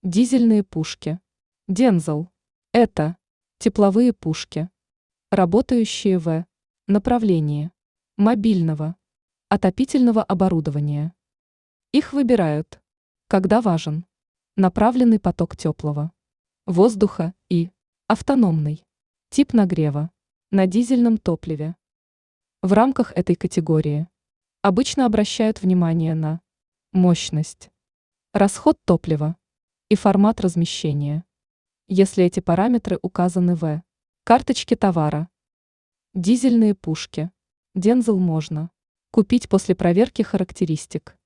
Дизельные пушки. Дензел. Это тепловые пушки, работающие в направлении мобильного отопительного оборудования. Их выбирают, когда важен направленный поток теплого воздуха и автономный тип нагрева на дизельном топливе. В рамках этой категории обычно обращают внимание на мощность, расход топлива и формат размещения, если эти параметры указаны в карточке товара. Дизельные пушки Дензел можно купить после проверки характеристик